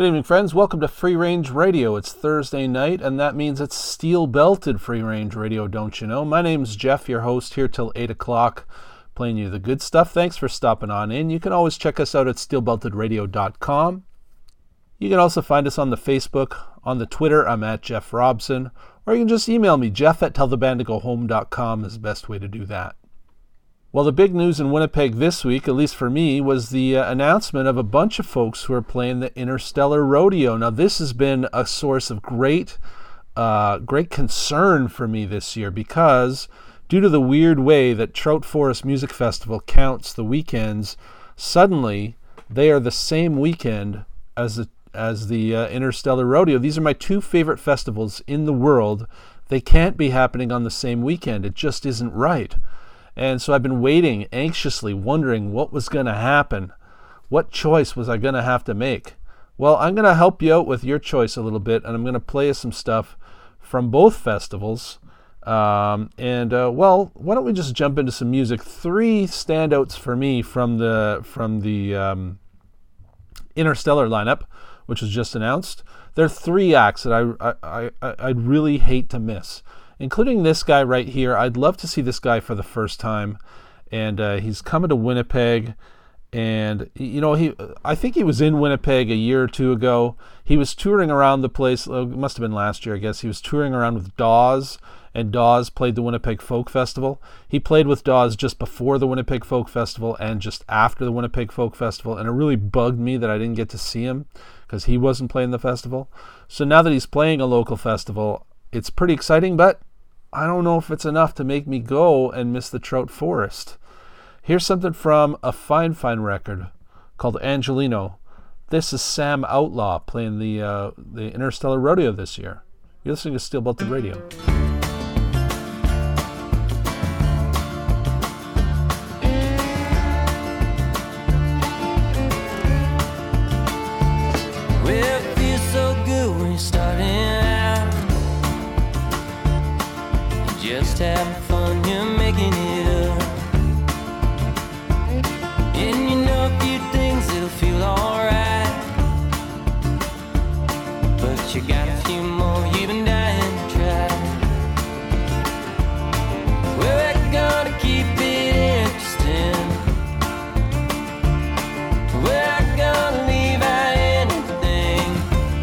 Good evening, friends. Welcome to Free Range Radio. It's Thursday night, and that means it's steel-belted Free Range Radio, don't you know? My name's Jeff, your host, here till 8 o'clock, playing you the good stuff. Thanks for stopping on in. You can always check us out at steelbeltedradio.com. You can also find us on the Facebook, on the Twitter. I'm at Jeff Robson. Or you can just email me, jeff@tellthebandtogohome.com is the best way to do that. Well, the big news in Winnipeg this week, at least for me, was the announcement of a bunch of folks who are playing the Interstellar Rodeo. Now, this has been a source of great concern for me this year because due to the weird way that Trout Forest Music Festival counts the weekends, suddenly they are the same weekend as the Interstellar Rodeo. These are my two favorite festivals in the world. They can't be happening on the same weekend. It just isn't right. And so I've been waiting, anxiously, wondering what was going to happen. What choice was I going to have to make? Well, I'm going to help you out with your choice a little bit, and I'm going to play you some stuff from both festivals. Why don't we just jump into some music? Three standouts for me from the Interstellar lineup, which was just announced. There are three acts that I'd really hate to miss, including this guy right here. I'd love to see this guy for the first time, and he's coming to Winnipeg. And I think he was in Winnipeg a year or two ago. He was touring around the place. It must have been last year, I guess. He was touring around with Dawes, and Dawes played the Winnipeg Folk Festival. He played with Dawes just before the Winnipeg Folk Festival and just after the Winnipeg Folk Festival, and it really bugged me that I didn't get to see him because he wasn't playing the festival. So now that he's playing a local festival, it's pretty exciting, but I don't know if it's enough to make me go and miss the Trout Forest. Here's something from a fine record called Angelino. This is Sam Outlaw playing the Interstellar Rodeo this year. You're listening to Steel Belted Radio. Well, it feels so good when you're starting out. Just having fun, you're making it up. And you know a few things that'll feel alright, but you got a few more you've been dying to try. Well, we're gonna keep it interesting. We're not gonna leave out anything.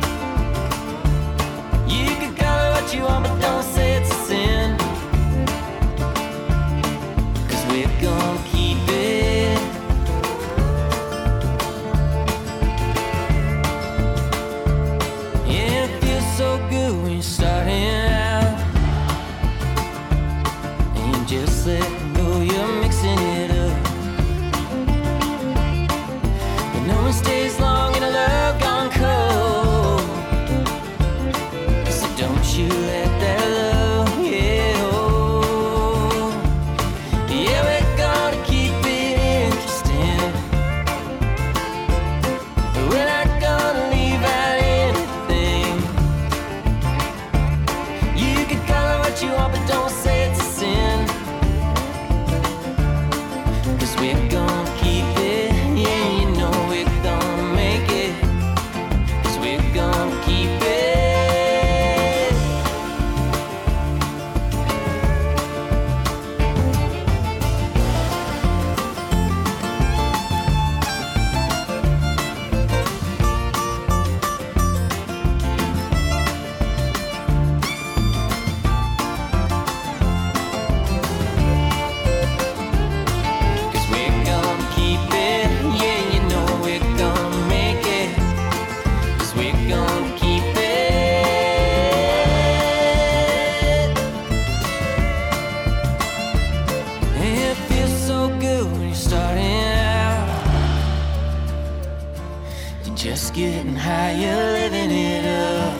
You can call it what you want, but don't say it's a sin. We're gonna keep it. Yeah, it feels so good when you're starting out, and you just let go, you're mixing it up. But no one stays long in a love gone cold, so don't you let that love get old. Yeah, we're gonna keep it interesting. We're not gonna leave out anything. You can call it what you want, but don't say it's a sin. 'Cause we're gonna keep it. Yeah, you know we're gonna make it. 'Cause we're gonna keep it. Just getting high, you're living it up.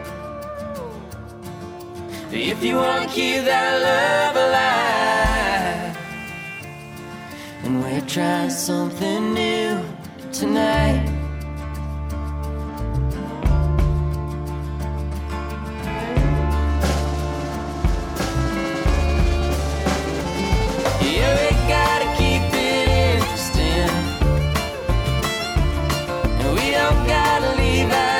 If you want to keep that love alive, then we're trying something new tonight. Yeah, we gotta keep it interesting. We don't gotta leave out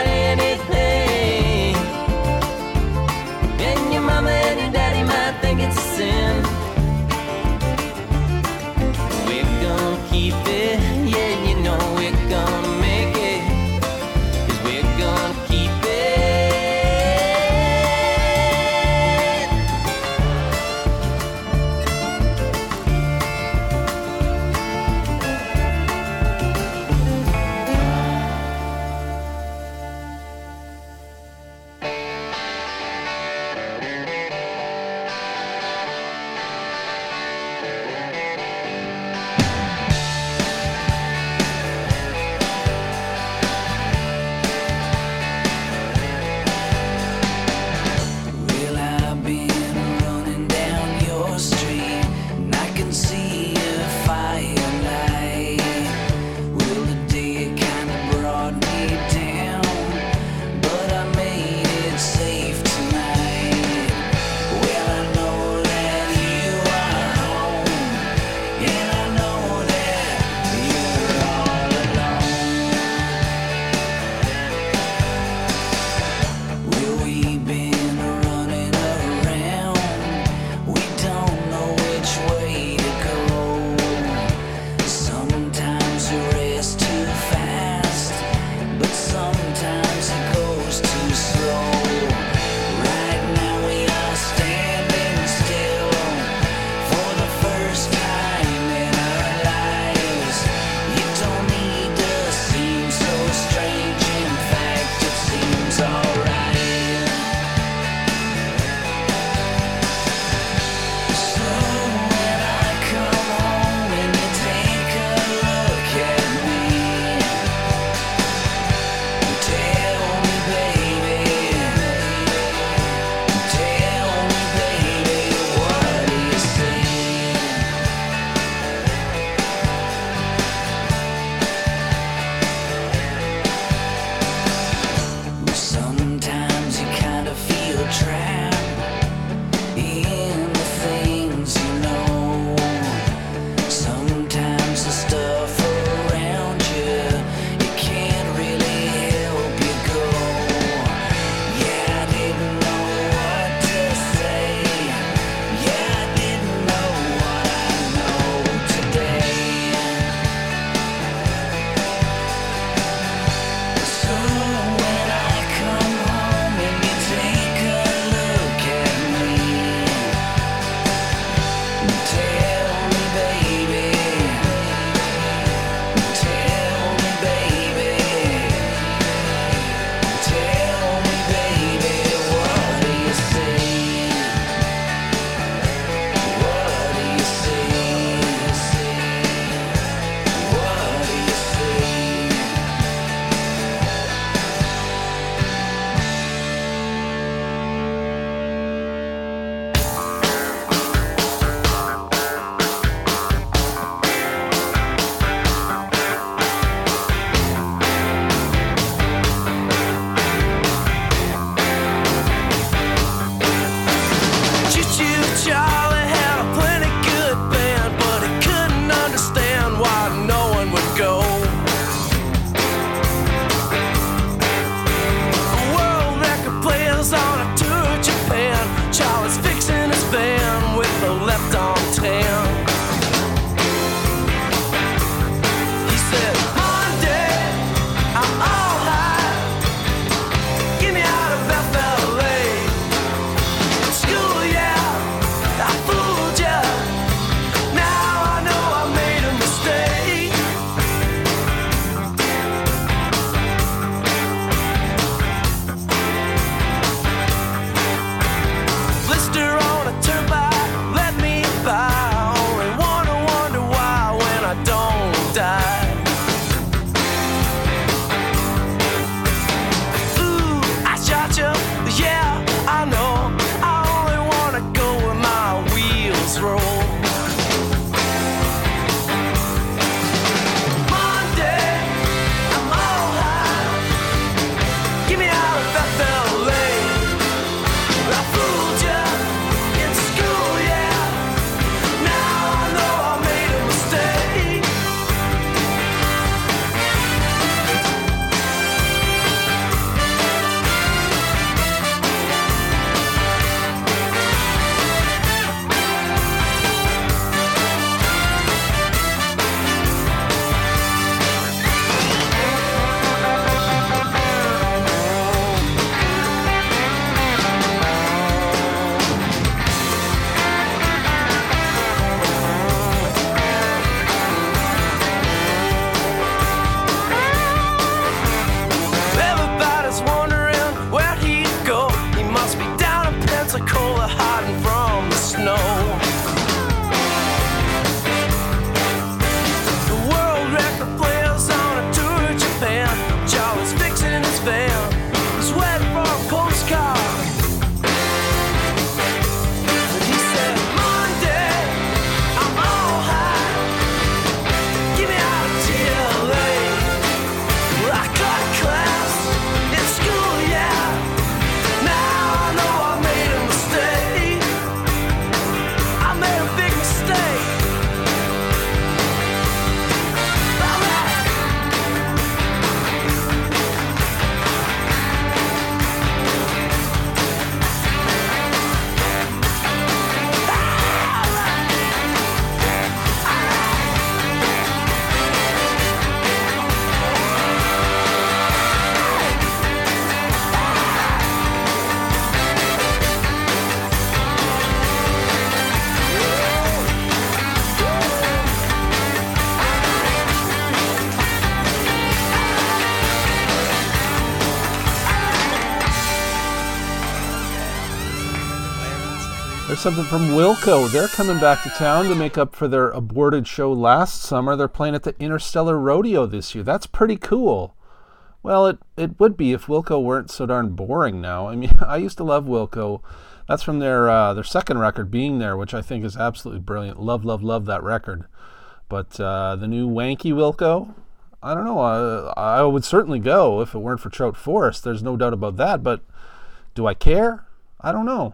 There's something from Wilco. They're coming back to town to make up for their aborted show last summer. They're playing at the Interstellar Rodeo this year. That's pretty cool. Well, it would be if Wilco weren't so darn boring now. I mean, I used to love Wilco. That's from their second record, Being There, which I think is absolutely brilliant. Love, love, love that record. But the new Wanky Wilco, I don't know. I would certainly go if it weren't for Trout Forest. There's no doubt about that. But do I care? I don't know.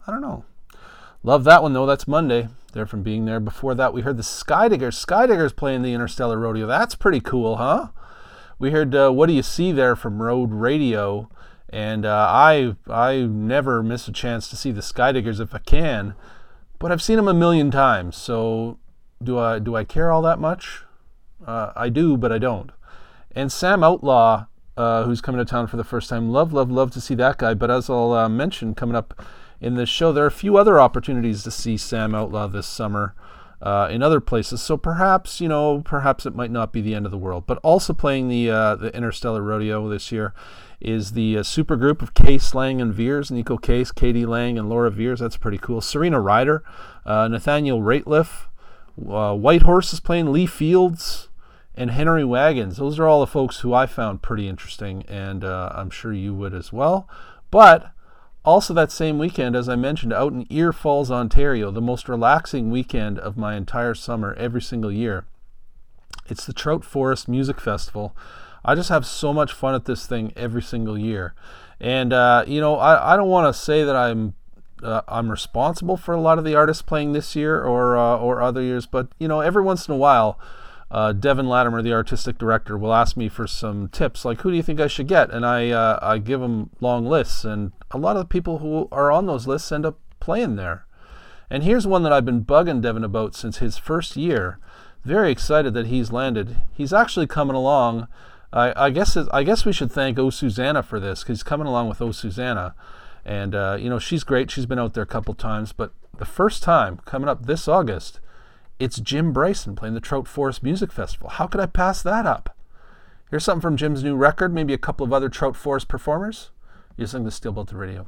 Love that one, though. That's Monday. They're from Being There. Before that, we heard the Skydiggers. Skydiggers playing the Interstellar Rodeo. That's pretty cool, huh? We heard What Do You See There from Road Radio. And I never miss a chance to see the Skydiggers if I can. But I've seen them a million times. So do I care all that much? I do, but I don't. And Sam Outlaw, who's coming to town for the first time. Love to see that guy. But as I'll mention coming up in this show, there are a few other opportunities to see Sam Outlaw this summer in other places. So perhaps it might not be the end of the world. But also playing the Interstellar Rodeo this year is the supergroup of Case, Lang, and Veers. Nico Case, Katie Lang, and Laura Veers. That's pretty cool. Serena Ryder, Nathaniel Rateliff, White Horse is playing, Lee Fields, and Henry Wagons. Those are all the folks who I found pretty interesting, and I'm sure you would as well. But also that same weekend, as I mentioned, out in Ear Falls, Ontario, the most relaxing weekend of my entire summer every single year. It's the Trout Forest Music Festival. I just have so much fun at this thing every single year. And, I don't want to say that I'm responsible for a lot of the artists playing this year or other years, but, every once in a while, Devin Latimer, the artistic director, will ask me for some tips, like who do you think I should get? And I give him long lists, and a lot of the people who are on those lists end up playing there. And here's one that I've been bugging Devin about since his first year. Very excited that he's landed. He's actually coming along. I guess we should thank O Susanna for this, because he's coming along with O Susanna, and she's great. She's been out there a couple times, but the first time coming up this August, it's Jim Bryson playing the Trout Forest Music Festival. How could I pass that up? Here's something from Jim's new record, maybe a couple of other Trout Forest performers. You're listening to Steel Belted Radio.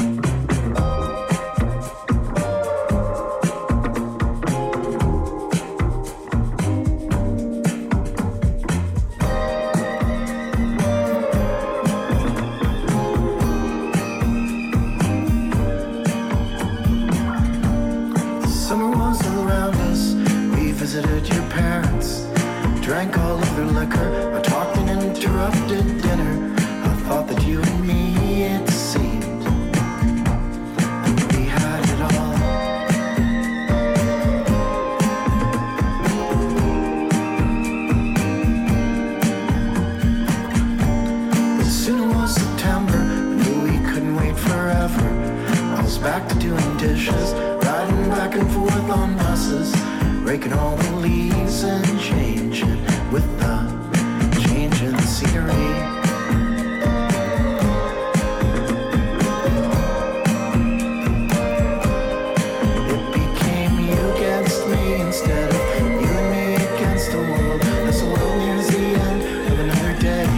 Visited your parents, drank all of their liquor. I talked and interrupted dinner. I thought that you and me, it seemed, that we had it all. As soon as September, I knew we couldn't wait forever. I was back to doing dishes, riding back and forth on buses, raking all the leaves and changing with the change in the scenery. It became you against me instead of you and me against the world. As the world nears the end of another day,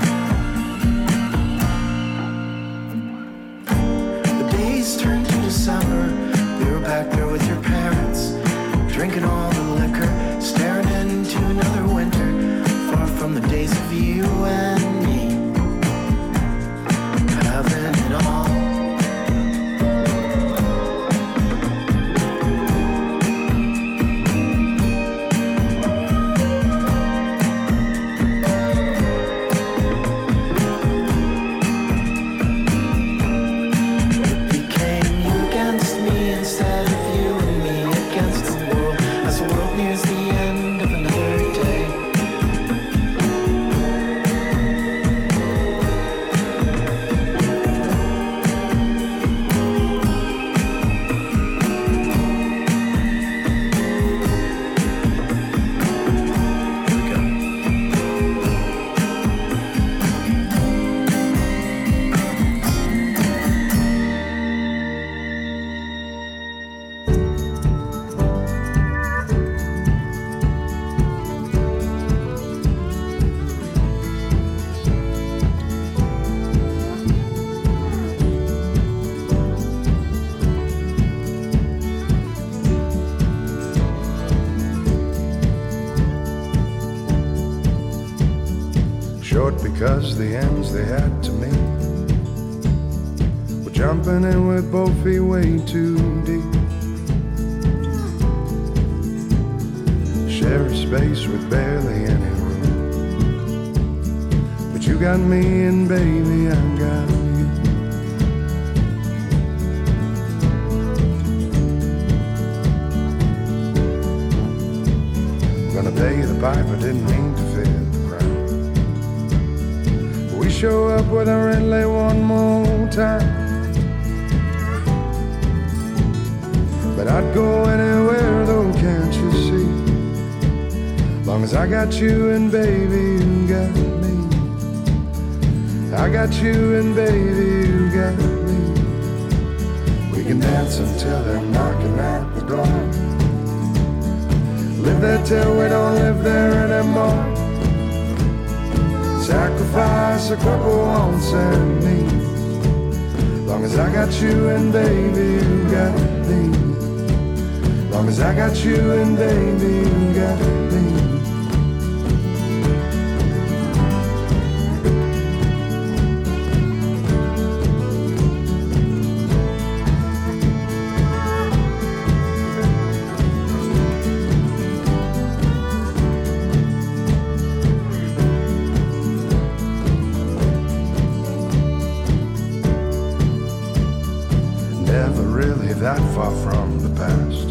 the days turned to December. We were back there with your parents, drinking all the liquor, staring into another winter, far from the days of you and because the ends they had to meet were jumping in with both feet way too deep. Share a space with barely any room, but you got me and baby I got you. Gonna pay the piper, didn't mean to fill the crowd. We show up with our Rentley one more time, but I'd go anywhere though, can't you see? Long as I got you and baby you got me. I got you and baby you got me. We can dance until they're knocking at the door. Live there till we don't live there anymore. Sacrifice a couple wants and needs. Long as I got you and baby you got me. Long as I got you and baby you got me. That far from the past.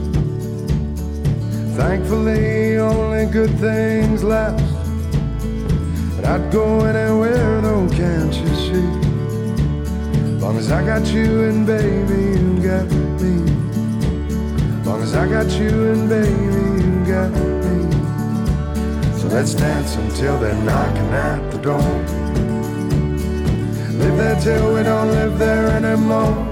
Thankfully only good things last. But I'd go anywhere though, can't you see? Long as I got you and baby you got me. Long as I got you and baby you got me. So let's dance until they're knocking at the door. Live there till we don't live there anymore.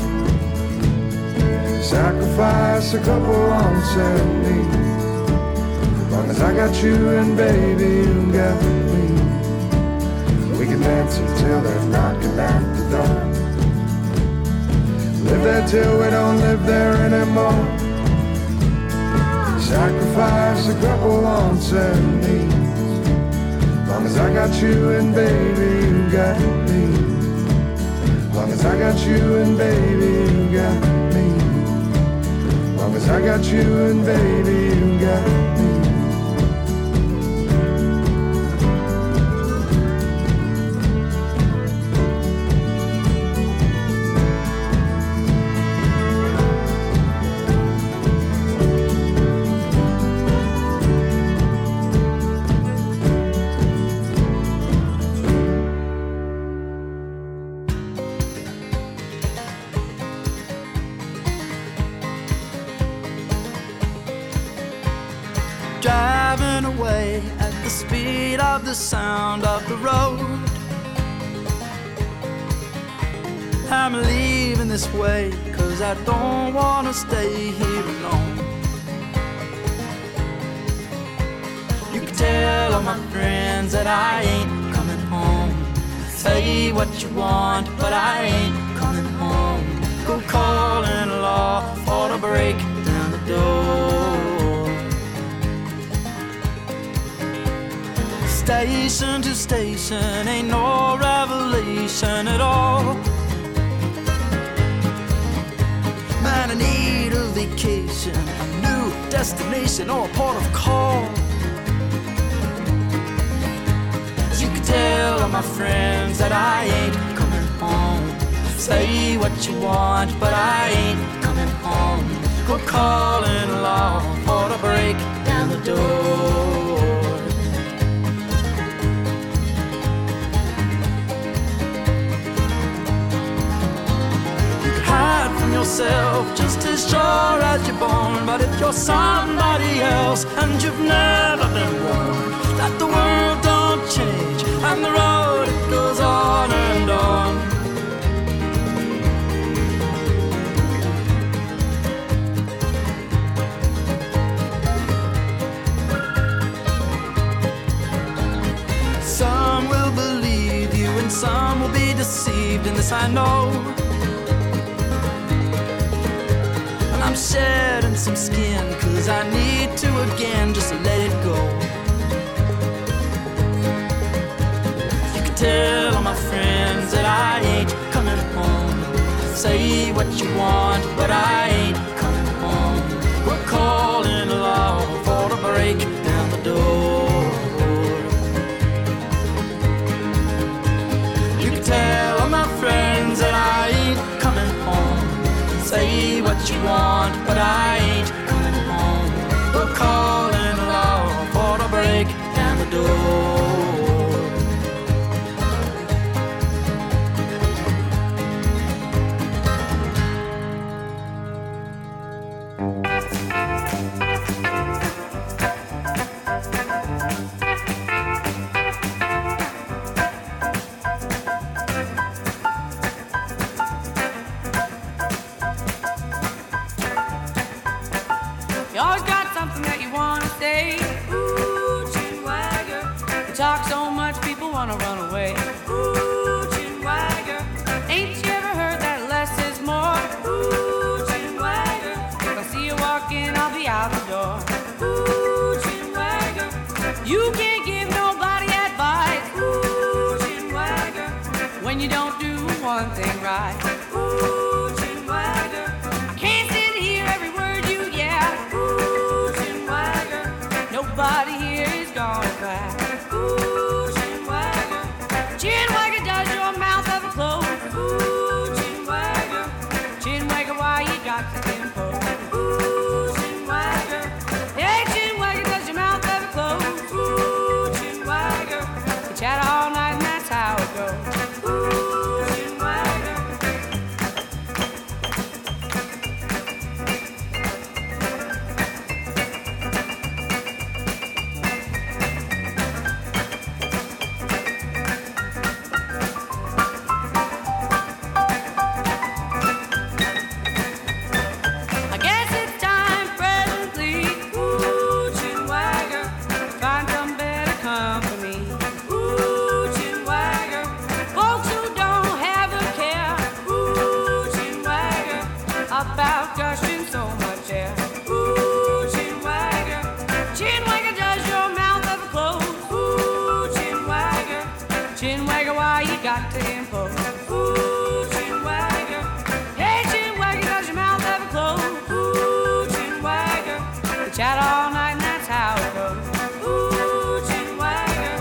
Sacrifice a couple wants and needs. Long as I got you and baby you got me. We can dance until they're knocking at the door. Live there till we don't live there anymore. Sacrifice a couple wants and needs. Long as I got you and baby you got me. Long as I got you and baby you got me. Long as I got you and baby you got me. Driving away at the speed of the sound of the road. I'm leaving this way, cause I don't wanna stay here alone. You can tell all my friends that I ain't coming home. Say what you want, but I ain't coming home. Go calling law for to break down the door. Station to station, ain't no revelation at all. Man, I need a vacation, a new destination or a port of call. You can tell all my friends that I ain't coming home. Say what you want, but I ain't coming home. Go calling law for to break down the door. Hide from yourself just as sure as you're born. But if you're somebody else and you've never been warned that the world don't change and the road it goes on and on. Some will believe you and some will be deceived, in this I know. I'm shedding some skin, cause I need to again just let it go. You can tell all my friends that I ain't coming home. Say what you want, but I ain't coming home. We're calling law for to break down the door. You can tell all my friends that I ain't coming home. Say what you want, but I ain't coming home. We're calling law for to break down the door. You always got something that you want to say. Ooh, chin wagger. You talk so much, people want to run away. Ooh, chin wagger. Ain't you ever heard that less is more? Ooh, chin wagger. If I see you walking, I'll be out the door. Ooh, chin wagger. You can't give nobody advice. Ooh, chin wagger. When you don't do one thing right. Ooh, chin wagger. Can't sit here every word you yeah. Ooh, chin wagger. Nobody here is gonna cry. Ooh, chin wagger. Chin wagger, does your mouth ever close? Ooh, chin wagger. Chin wagger, why you got to impose? Ooh, chin wagger. Hey, chin wagger, does your mouth ever close? Ooh, chin wagger. You chat all night and that's how it goes. Ooh, chin wagger. I guess it's time presently. Ooh, chin wagger. Find some better company. Ooh, chin wagger. Folks who don't have a care. Ooh, chin wagger. About gushing so much air. Ooh, chin wagger. Chin wagger, does your mouth ever close? Ooh, chin wagger. Chin wagger, why you got to impose? Ooh, chin wagger. Hey, chin wagger, does your mouth ever close? Ooh, chin wagger. You chat all night and that's how it goes. Ooh, chin wagger.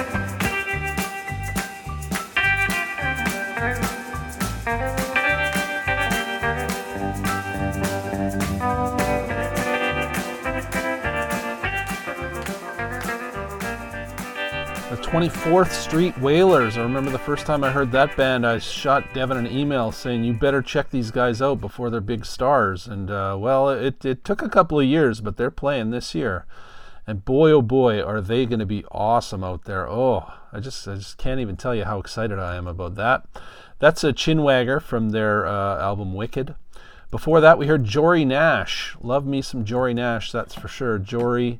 The 24th Street Wailers. I remember the first time I heard that band, I shot Devin an email saying, you better check these guys out before they're big stars. And, well, it took a couple of years, but they're playing this year. And boy, oh boy, are they going to be awesome out there. Oh, I just can't even tell you how excited I am about that. That's a Chin Wagger from their album Wicked. Before that, we heard Jory Nash. Love me some Jory Nash, that's for sure. Jory,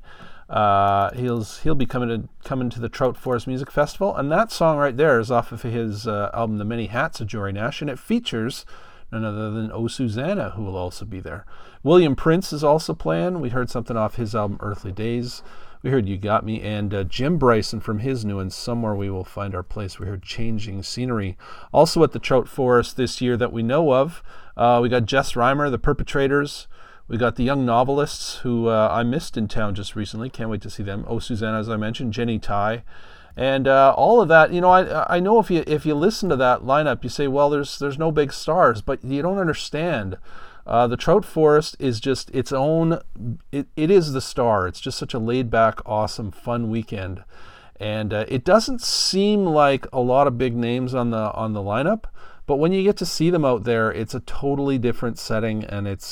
he'll be coming to the Trout Forest Music Festival, and that song right there is off of his album The Many Hats of Jory Nash, and it features none other than Oh Susanna, who will also be there. William Prince is also playing. We heard something off his album Earthly Days. We heard You Got Me, and Jim Bryson from his new one, Somewhere We Will Find Our Place. We heard Changing Scenery. Also at the Trout Forest this year that we know of, we got Jess Reimer, The Perpetrators. We got the Young Novelists, who I missed in town just recently. Can't wait to see them. Oh Susanna, as I mentioned, Jenny Tai. And all of that, you know, I know if you listen to that lineup, you say, well, there's no big stars, but you don't understand. The Trout Forest is just its own, it is the star. It's just such a laid-back, awesome, fun weekend. And it doesn't seem like a lot of big names on the lineup, but when you get to see them out there, it's a totally different setting, and it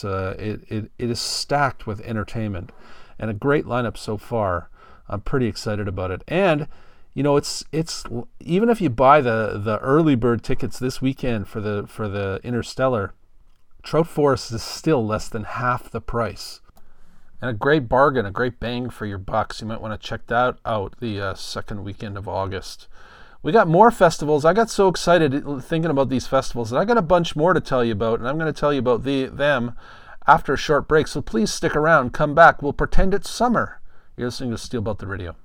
is stacked with entertainment and a great lineup so far. I'm pretty excited about it. And you know, it's even if you buy the early bird tickets this weekend for the Interstellar, Trout Forest is still less than half the price. And a great bargain, a great bang for your bucks. You might want to check that out the second weekend of August. We got more festivals. I got so excited thinking about these festivals that I got a bunch more to tell you about, and I'm going to tell you about them after a short break. So please stick around, come back. We'll pretend it's summer. You're listening to Steel Belt the Radio.